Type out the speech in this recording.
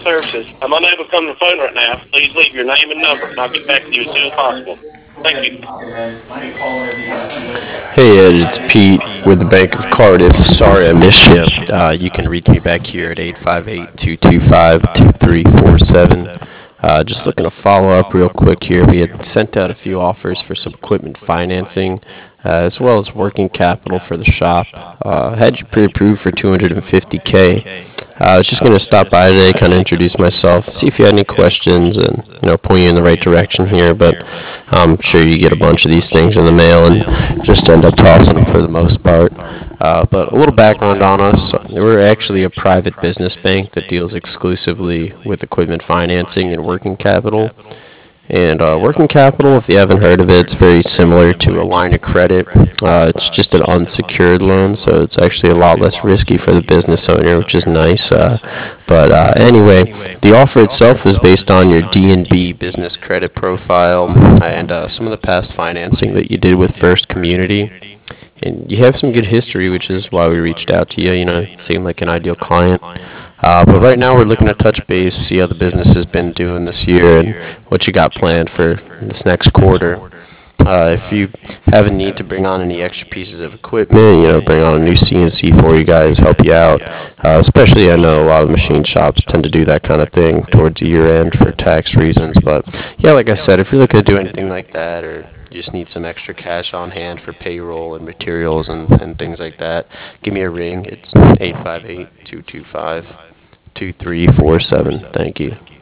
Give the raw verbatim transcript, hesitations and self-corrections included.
services. I'm unable to come to the phone right now. Please leave your name and number, and I'll get back to you as soon as possible. Thank you. Hey Ed, it's Pete with the Bank of Cardiff. Sorry I missed you. Uh, you can reach me back here at eight five eight, two two five, two three four seven. Uh, just looking to follow up real quick here. We had sent out a few offers for some equipment financing, uh, as well as working capital for the shop. Uh, had you pre-approved for two hundred fifty K. Uh, I was just going to stop by today, kind of introduce myself, see if you had any questions, and you know, point you in the right direction here. But I'm sure you get a bunch of these things in the mail and just end up tossing them for the most part. Uh, but a little background on us: we're actually a private business bank that deals exclusively with equipment financing and working capital. And uh, working capital, if you haven't heard of it, it's very similar to a line of credit. Uh, it's just an unsecured loan, so it's actually a lot less risky for the business owner, which is nice. Uh, but uh, anyway, the offer itself is based on your D N B business credit profile and uh, some of the past financing that you did with First Community. And you have some good history, which is why we reached out to you. You know, you seem like an ideal client. Uh, but right now we're looking to touch base, see how the business has been doing this year, and what you got planned for this next quarter. Uh, if you have a need to bring on any extra pieces of equipment, you know, bring on a new C N C for you guys, help you out. Uh, especially, I know a lot of machine shops tend to do that kind of thing towards the year end for tax reasons. But yeah, like I said, if you're looking to do anything like that, or you just need some extra cash on hand for payroll and materials and, and things like that, give me a ring. It's eight five eight, two two five, two three four seven. Thank you.